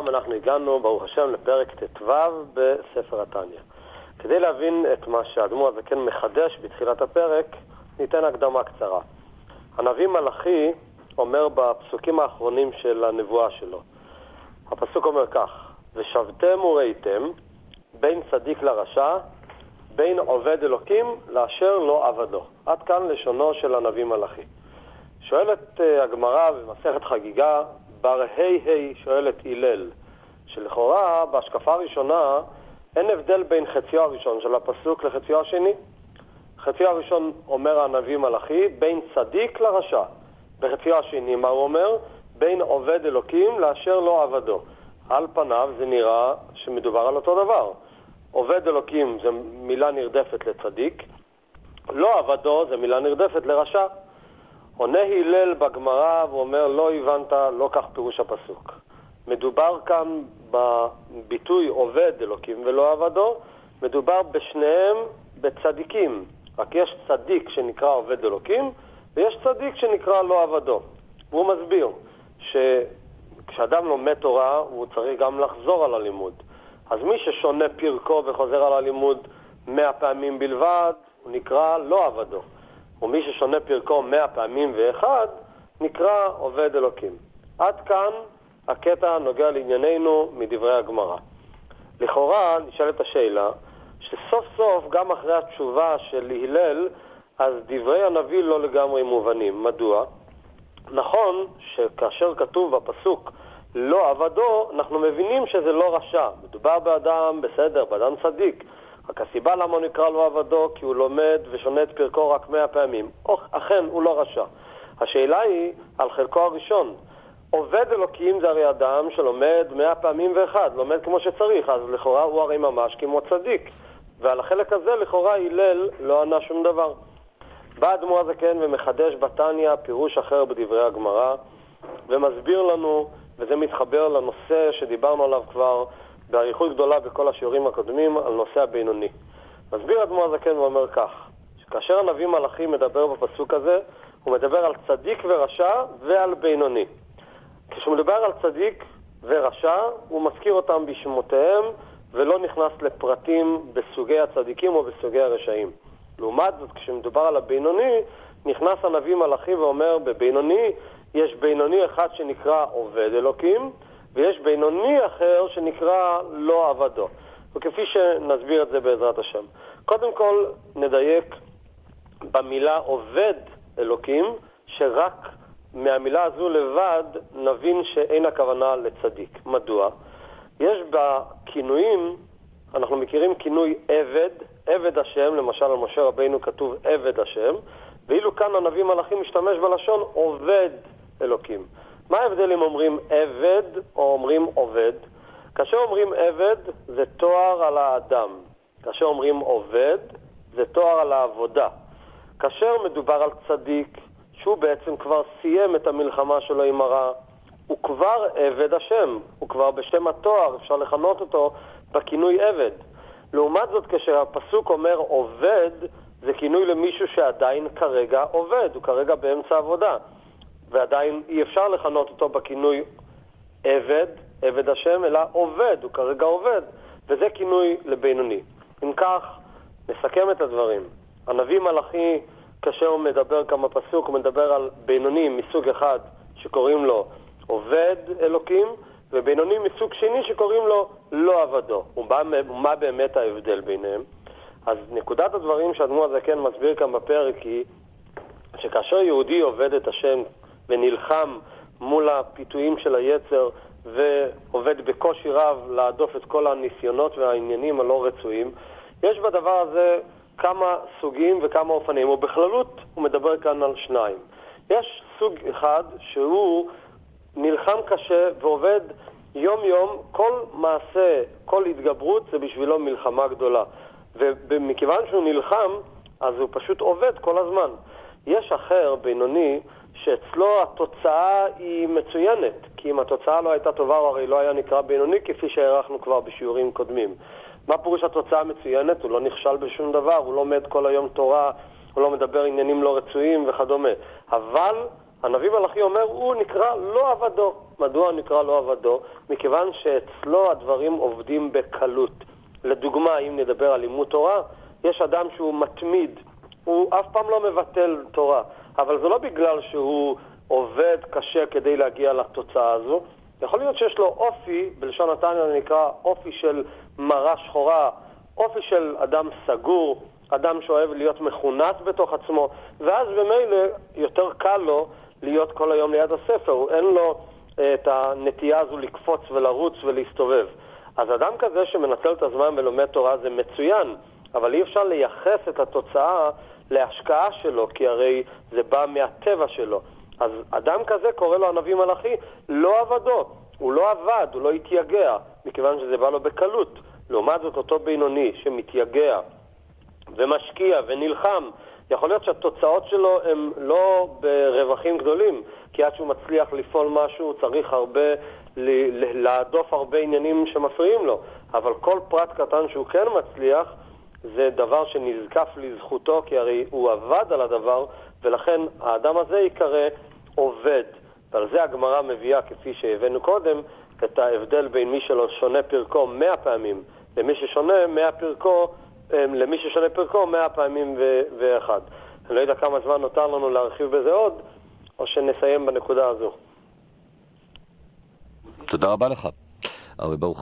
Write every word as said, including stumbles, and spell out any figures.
אנחנו הגענו, ברוך השם, לפרק ט"ו בספר התניא. כדי להבין את מה שהאדמו"ר הזקן מחדש בתחילת הפרק, ניתן הקדמה קצרה. הנביא מלאכי אומר בפסוקים האחרונים של הנבואה שלו. הפסוק אומר כך: ושבתם וראיתם בין צדיק לרשע, בין עובד אלוקים לאשר לא עבדו. עד כאן לשונו של הנביא מלאכי. שואלת הגמרא במסכת חגיגה, בר ה' ה' שואלת הלל, שלכאורה בהשקפה הראשונה אין הבדל בין חציו הראשון של הפסוק לחציו השני. חציו הראשון אומר הנביא מלאכי בין צדיק לרשע. בחציו השני מה הוא אומר? בין עובד אלוקים לאשר לא עבדו. על פניו זה נראה שמדובר על אותו דבר. עובד אלוקים זה מילה נרדפת לצדיק, לא עבדו זה מילה נרדפת לרשע. עונה הלל בגמרא ואומר לא הבנת, לא כך פירוש הפסוק. מדובר כאן בביטוי עובד אלוקים ולא עבדו, מדובר בשניהם בצדיקים. רק יש צדיק שנקרא עובד אלוקים ויש צדיק שנקרא לא עבדו. והוא מסביר שכשאדם לומד תורה הוא צריך גם לחזור על הלימוד. אז מי ששונה פרקו וחוזר על הלימוד מאה פעמים בלבד הוא נקרא לא עבדו. ומי ששונה פרקו מאה פעמים ואחד נקרא עובד אלוקים. עד כאן הקטע נוגע לענייננו מדברי הגמרא. לכאורה נשאלת השאלה שסוף סוף גם אחרי התשובה של הלל אז דברי הנביא לא לגמרי מובנים. מדוע? נכון שכאשר כתוב בפסוק לא עבדו, אנחנו מבינים שזה לא רשע. מדובר באדם בסדר, באדם צדיק. רק הסיבה למה הוא נקרא לא עבדו, כי הוא לומד ושונה את פרקו רק מאה פעמים. אכן, הוא לא רשע. השאלה היא על חלקו הראשון. עובד אלוקים זה הרי אדם שלומד מאה פעמים ואחד, לומד כמו שצריך, אז לכאורה הוא הרי ממש כמו צדיק. ועל החלק הזה לכאורה הלל לא ענה שום דבר. בא האדמו"ר הזקן ומחדש בתניא פירוש אחר בדברי הגמרא, ומסביר לנו, וזה מתחבר לנושא שדיברנו עליו כבר באריכות גדולה בכל השיעורים הקודמים, על נושא הבינוני. מסביר האדמו"ר הזקן ואומר כך, שכאשר הנביא מלאכי מדבר בפסוק הזה, הוא מדבר על צדיק ורשע ועל בינוני. כשהוא מדבר על צדיק ורשע, הוא מזכיר אותם בשמותיהם, ולא נכנס לפרטים בסוגי הצדיקים או בסוגי הרשעים. לעומת זאת, כשמדובר על הבינוני, נכנס הנביא מלאכי ואומר, בבינוני יש בינוני אחד שנקרא עובד אלוקים, ויש בינוני אחר שנקרא לא עבדו. וכפי שנסביר את זה בעזרת השם. קודם כל נדייק במילה עובד אלוקים, שרק מהמילה הזו לבד נבין שאין הכוונה לצדיק. מדוע? יש בכינויים, אנחנו מכירים כינוי עבד, עבד השם, למשל על משה רבינו כתוב עבד השם, ואילו כאן הנביא מלאכי משתמש בלשון עובד אלוקים. מה ההבדל אם אומרים עבד או אומרים עובד? כאשר אומרים עבד זה תואר על האדם. כאשר אומרים עובד זה תואר על העבודה. כאשר מדובר על צדיק שהוא בעצם כבר סיים את המלחמה שלו עם הרע, הוא כבר עבד השם, הוא כבר בשם התואר, אפשר לכנות אותו בכינוי עבד. לעומת זאת כשהפסוק אומר עובד זה כינוי למישהו שעדיין כרגע עובד, הוא כרגע באמצע עבודה. ועדיין אי אפשר לכנות אותו בכינוי עבד, עבד השם, אלא עובד, הוא כרגע עובד, וזה כינוי לבינוני. אם כך, נסכם את הדברים. הנביא מלאכי, כאשר הוא מדבר כמה פסוק, הוא מדבר על בינוני מסוג אחד שקוראים לו עובד אלוקים, ובינוני מסוג שני שקוראים לו לא עבדו. ומה, ומה באמת ההבדל ביניהם? אז נקודת הדברים שהאדמו"ר הזקן מסביר כאן בפרק היא שכאשר יהודי עובד את השם ונלחם מול הפיתויים של היצר ועובד בקושי רב להדוף את כל הניסיונות והעניינים הלא רצויים, יש בדבר הזה כמה סוגים וכמה אופנים, ובכללות הוא מדבר כאן על שניים. יש סוג אחד שהוא נלחם קשה ועובד יום יום, כל מעשה, כל התגברות זה בשבילו מלחמה גדולה, ומכיוון שהוא נלחם אז הוא פשוט עובד כל הזמן. יש אחר בינוני שאצלו התוצאה היא מצוינת, כי אם התוצאה לא הייתה טובה הוא הרי לא היה נקרא בינוני, כפי שהערכנו כבר בשיעורים קודמים. מה פירוש התוצאה מצוינת? הוא לא נכשל בשום דבר, הוא לא לומד כל היום תורה, הוא לא מדבר עניינים לא רצויים וכדומה. אבל הנביא מלאכי אומר, הוא נקרא לא עבדו. מדוע נקרא לא עבדו? מכיוון שאצלו הדברים עובדים בקלות. לדוגמה, אם נדבר על לימוד תורה, יש אדם שהוא מתמיד, הוא אף פעם לא מבטל תורה, אבל זה לא בגלל שהוא עובד קשה כדי להגיע לתוצאה הזו. יכול להיות שיש לו אופי, בלשון התניא זה נקרא אופי של מראה שחורה, אופי של אדם סגור, אדם שאוהב להיות מכונס בתוך עצמו, ואז במילא יותר קל לו להיות כל היום ליד הספר, אין לו את הנטייה הזו לקפוץ ולרוץ ולהסתובב. אז אדם כזה שמנצל את הזמן ולומד תורה זה מצוין, אבל אי אפשר לייחס את התוצאה להשקעה שלו, כי הרי זה בא מהטבע שלו. אז אדם כזה קורא לו הנביא מלאכי לא עבדו, הוא לא עבד, הוא לא התייגע, מכיוון שזה בא לו בקלות. לעומת זאת אותו בינוני שמתייגע ומשקיע ונלחם, יכול להיות שהתוצאות שלו הם לא ברווחים גדולים, כי עד שהוא מצליח לפעול משהו הוא צריך הרבה, להדוף הרבה עניינים שמפריעים לו, אבל כל פרט קטן שהוא כן מצליח זה דבר שנזקף לזכותו, כי הרי הוא עבד על הדבר, ולכן האדם הזה יקרא עובד. ועל זה הגמרא מביאה, כפי שהבאנו קודם, את ההבדל בין מי שלא שונה פרקו מאה פעמים למי ששונה מאה פרקו, למי ששונה פרקו מאה פעמים ו- ואחד. אני לא יודע כמה זמן נותר לנו להרחיב בזה עוד, או שנסיים בנקודה הזו. תודה רבה לך. הרב ברוך